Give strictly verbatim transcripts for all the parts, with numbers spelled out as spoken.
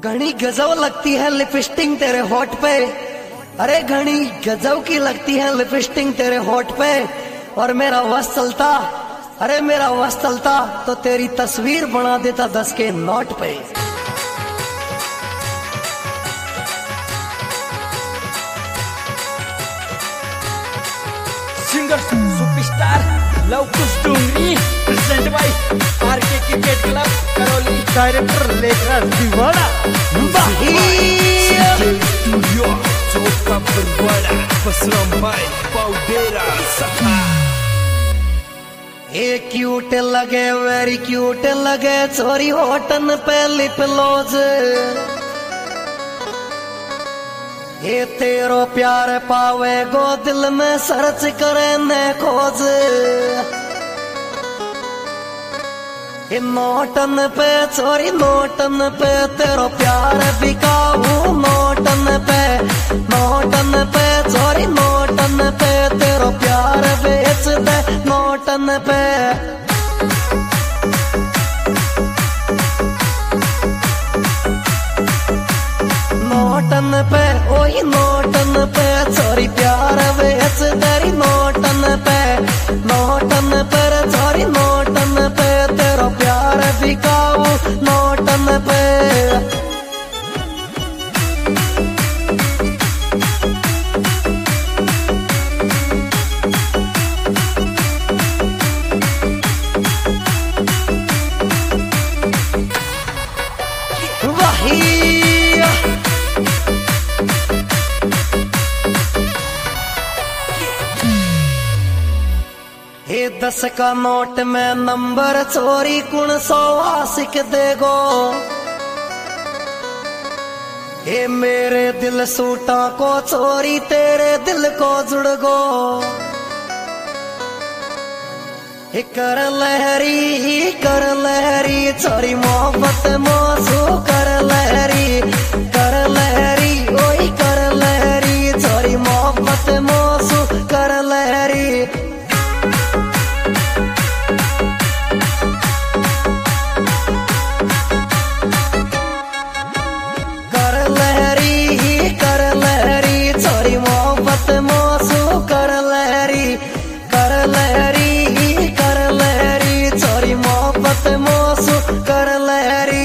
घनी गजब लगती है लिपस्टिक तेरे होठ पे, अरे घनी गजब की लगती है लिपस्टिक तेरे होठ पे। और मेरा वश चलता, अरे मेरा वश चलता तो तेरी तस्वीर बना देता दस के नोट पे। Singer superstar Lavkush Dungri present by RK cricket club Karauli, director Lekhraj Deewana, studio चौका बरवाड़ा, बसराम भाई पाउडेरा सफा। ये क्यूट लगे वेरी क्यूट लगे छोरी होटन पे लिप लोज, ये तेरो प्यार पावे गो दिल में सर्च करे ने खोज। ये नोटन पे छोरी नोटन पे तेरो प्यार बिकाऊ, नोटन पे नोटन पे छोरी नोटन पे तेरो प्यार बेच दे नोटन पे। नोटन पे ओही नोटन पे छोरी प्यार बेच तेरी नोटन पे, नोटन पर छोरी नोटन पे तेरा प्यार बिकाऊ नोटन पे। ये दस का नोट में नंबर चोरी कुण सौ आशिक देगो, ये मेरे दिल सूटा को चोरी तेरे दिल को जुड़ गो। ये कर लहरी कर लहरी छोरी मोहब्बत मोसू कर लहरी, कर लहरी ओई कर लहरी छोरी मोहब्बत मोसू कर लहरी। मोसू कर लहरी कर लहरी कर लहरी छोरी मोहब्बत मोसू कर लहरी।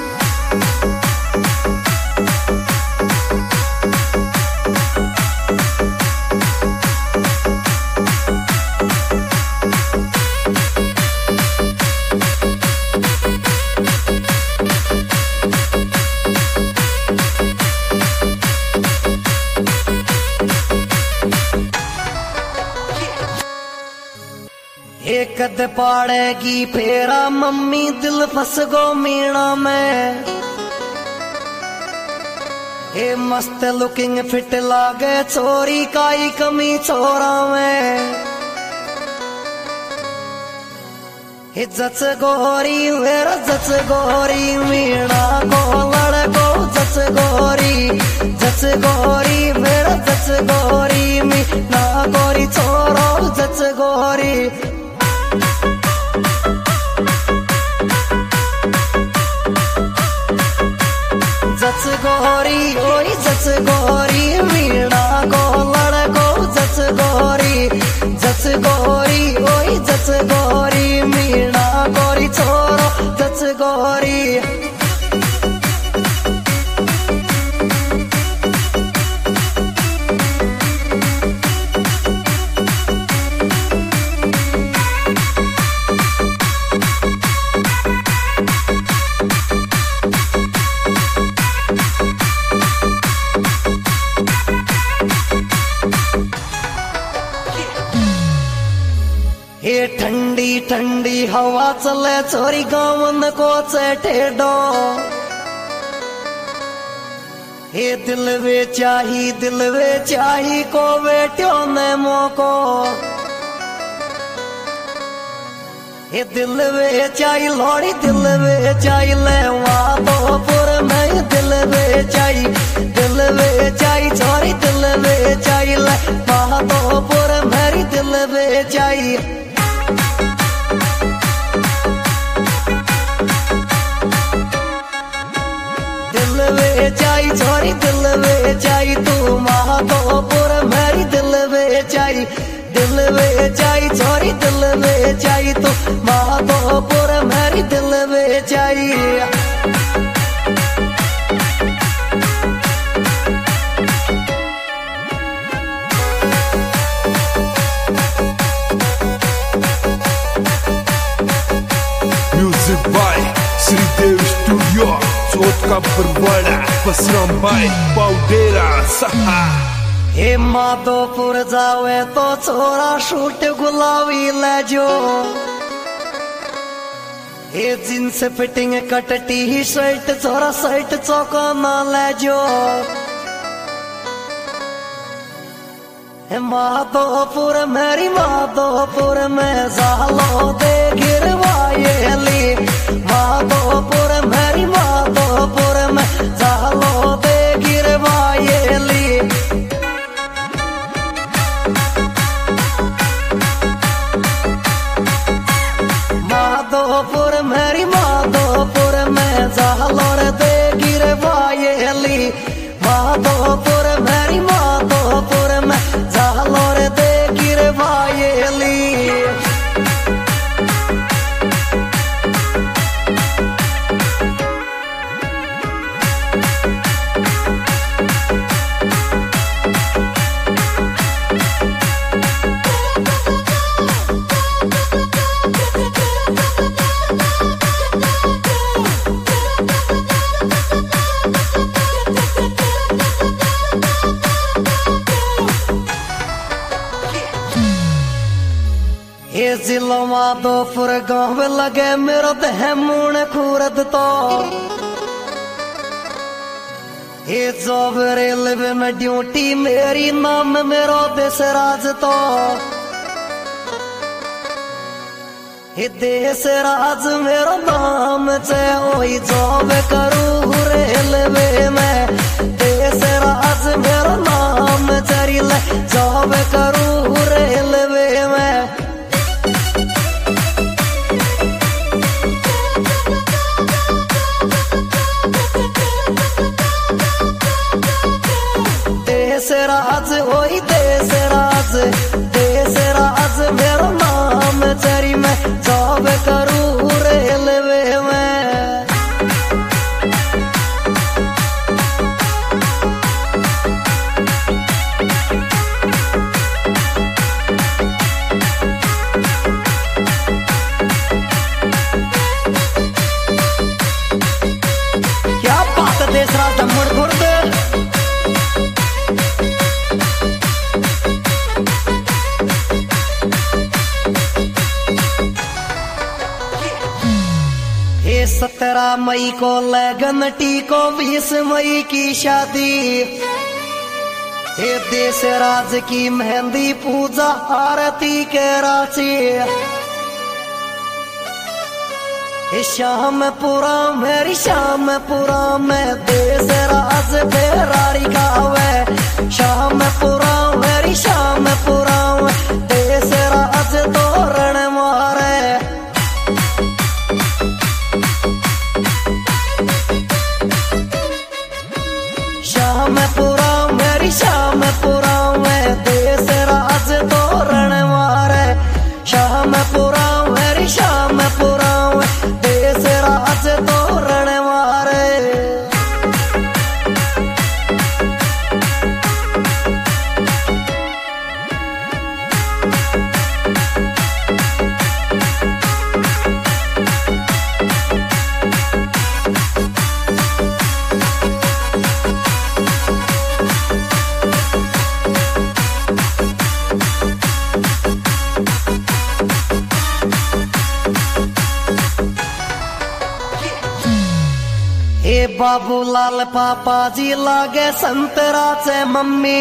एक कद पाड़ेगी फेरा मम्मी दिल फंस गो मीणा में, ये मस्त लुकिंग फिट लागे छोरी काई कमी छोरा में। ये जच गोरी वेर जच गोरी मीणा को लड़को जच गोरी, जच गोरी वेर जच गोरी मीणा गोरी छोरो जच गोरी। जच गोरी ओई जच गोरी मीणा को लड़को जच गोरी, जच गोरी ओई जच गोरी मीणा गोरी छोरो जच गोरी। ये ठंडी ठंडी हवा चले छोरी गावन को ठेडो, ये दिल वे चाही दिल वे चाही को बेट्यो ने मोको। ये दिल वे चाही लोड़ी दिल वे चाही ले वादोपुर में दिल वे चाही, दिल वे चाही छोरी दिल वे चाही ले वादोपुर मेरी दिल वे चाही। दिल बेचाई छोरी दिल बेचाई तू माधोपुर मेरी दिल बेचाई दिल बेचाई छोरी दिल बेचाई तू माधोपुर मेरी दिल बेचाई Music by Sridev Studio, Sotka Parwada, Pasram by Paudera Saha. हे माधोपुर जावे तो छोरा शूट गुलाबी ले जो हे jeans fitting cut T shirt छोरा शर्ट चौका ना ले जो हे माधोपुर मेरी माधोपुर में जालो दे गिरवाएली माधोपुर मेरी माधोपुर में जालो दे गिरवाएली माधोपुर मेरी माधोपुर में जालोर दे गिरवाएली माधोपुर मेरी माधोपुर में जालोर दे गिरवाएली ये जिलो माधोपुर गाँव लगे मेरो देह मुण खूरद तो ये जॉब रेलवे में ड्यूटी मेरी नाम मेरो देश राज तो ये देश राज मेरो नाम चे ओई जॉब करूँ रेलवे में देश राज मेरो नाम चरिले जॉब करूँ रेलवे में देश राज ओई देश राज देश राज मेरो नाम चरी मैं जॉब करूँ रेलवे में क्या बात है देश राज मुड़ घुड़ सत्रह मई को लगन टी को बीस मई की शादी हे देश राज की मेहंदी पूजा आरती के रांची हे श्यामपुरा मेरी श्यामपुरा में देश राज फेरारी गावे श्यामपुरा मेरी श्यामपुरा में देश राज तोरण मारे श्यामपुरा मेरी श्यामपुरा में देश राज तोरण मारे श्यामपुरा मेरी श्यामपुरा में देश राज तोरण मारे हे बाबूलाल पापा जी लागे संतरा से मम्मी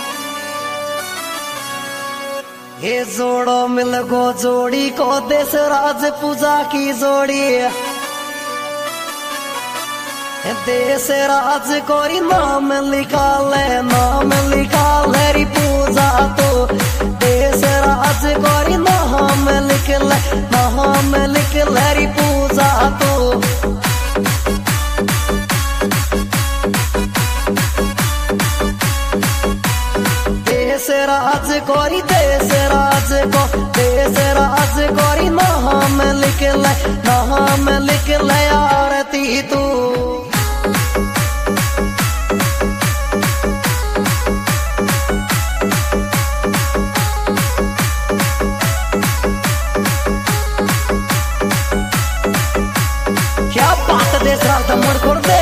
हे जोड़ो मिल गो जोड़ी को देश राज पूजा की जोड़ी देश राज कोरी नाम लिखा ले नाम लिखा ले पूजा तो देश राज कोरी नाम लिख ले नाम लिख ले पूजा तो राज गोरी नाम लिख ले, नाम लिख ले आरती तू। क्या बात देश राज दमन कर दे।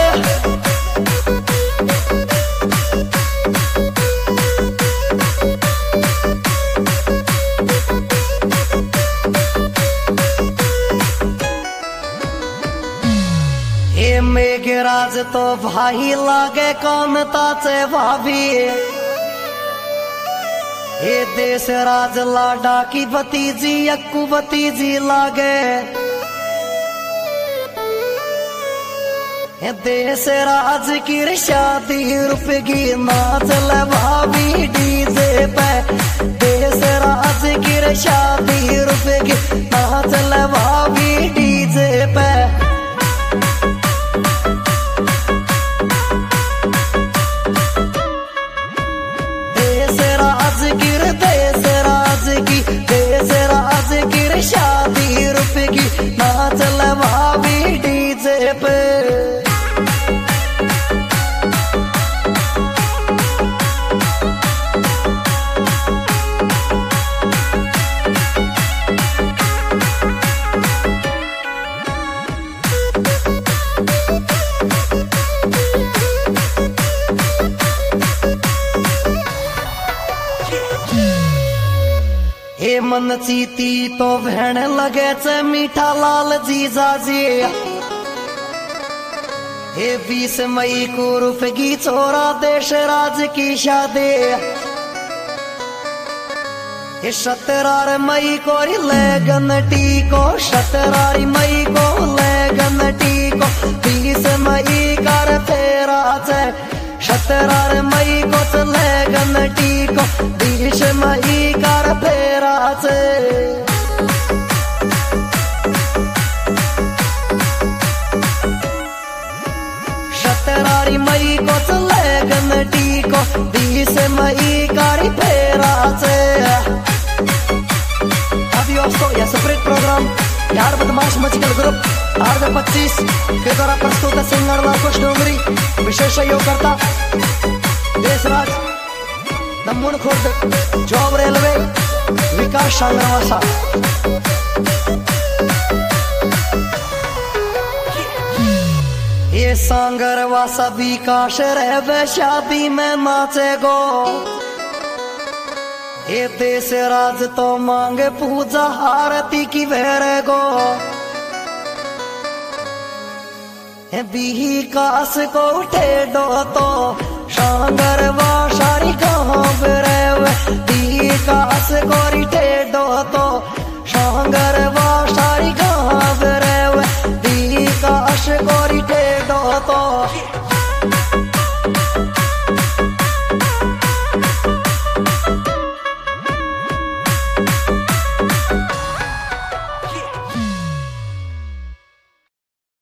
हे मेघराज तो भाई लागे कौन ताचे भाभी, हे देश राज लाडा की भतीजी अक्कू भतीजी लागे। हे देश राज की शादी रुपगी नाच ले भाभी डीजे पे, देश राज की शादी रुपगी नाच ले भाभी डीजे पे। गिर देश राज की, देश राज की शादी रुपगी नाच ले भाभी डीजे पे। हे मन चीती तो बहन लगे चे मीठा लाल जीजा जी, हे बीस मई को रुपगी छोरा देश राज की शादी। हे सत्रह मई को लगन टीको, सत्रह मई को लगन टीको, बीस मई कर फेरा चे, सत्रह मई को लगन टीको, बीस मई कर फेरा चे। सत्रह मई को लगन टीको, बीस मई कर फेरा चे। अभी दोस्तों यह सेपरेट प्रोग्राम यार बदमाश म्यूजिकल ग्रुप आर वे पच्चीस के द्वारा प्रस्तुत है सिंगर लालकुश डोंगरी, विशेष सहयोग करता देशराज दमन खुर्द जॉब रेलवे विकास सांगरवासा। ये सांगरवासा विकास रहे शादी में नाचे गो, ये देश राज तो मांगे पूजा आरती की भेरे गो। बिही कास को उठे डो तो सांगर वासारी कहाँ बेरे, बिही कास को रिठे डो तो सांगर